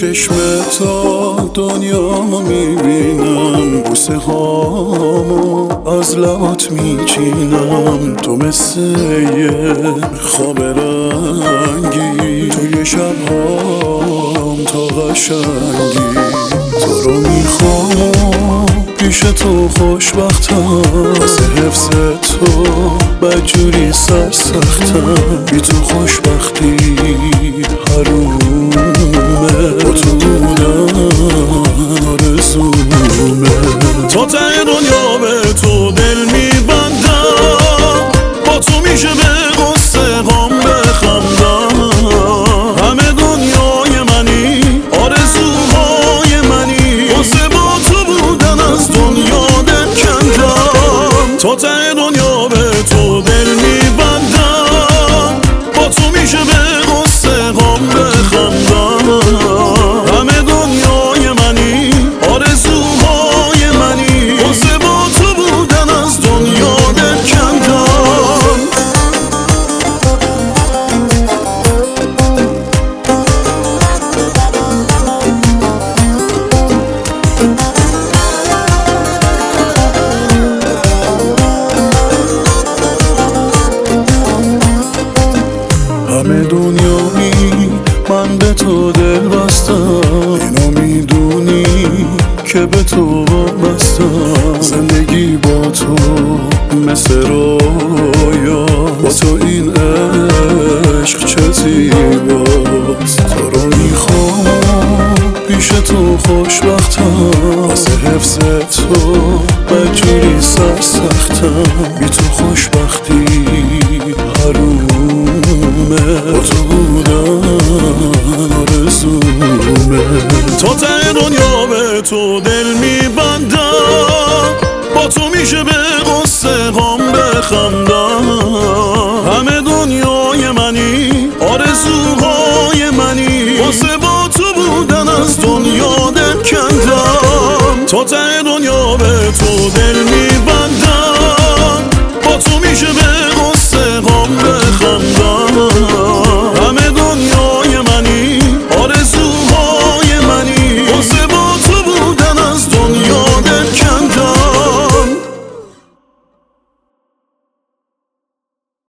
چشم تا دنیامو میبینم، بوسه هامو از لبات میچینم. تو مثل یه خواب رنگی توی شبهام تا قشنگی. تو رو میخوام پیش تو خوشبختم، واسه حفظ تو بدجوری سرسختم. بی تو خوشبختی حرومه، با تو آرزومه. تا ته دنیا به تو دل میبندم، با تو میشه به قصه غم بخندم. همه دنیای منی، آرزوهای منی، واسه با تو بودن از دنیا دل کندم. تا ته دنیا به تو دل میبندم، با تو میشه به قصه غم بخندم. همه دنیای منی، آرزوهای منی، واسه با تو بودن از دنیا دل کندم. همه دنیایی من به تو دل بستم، اینو میدونی که به تو وابستم. زندگی با تو مثل رویا، با تو این عشق چه زیباست. تو رو میخوام پیش تو خوشبختم، واسه حفظ تو بدجوری سرسختم. بی تو خوشبختم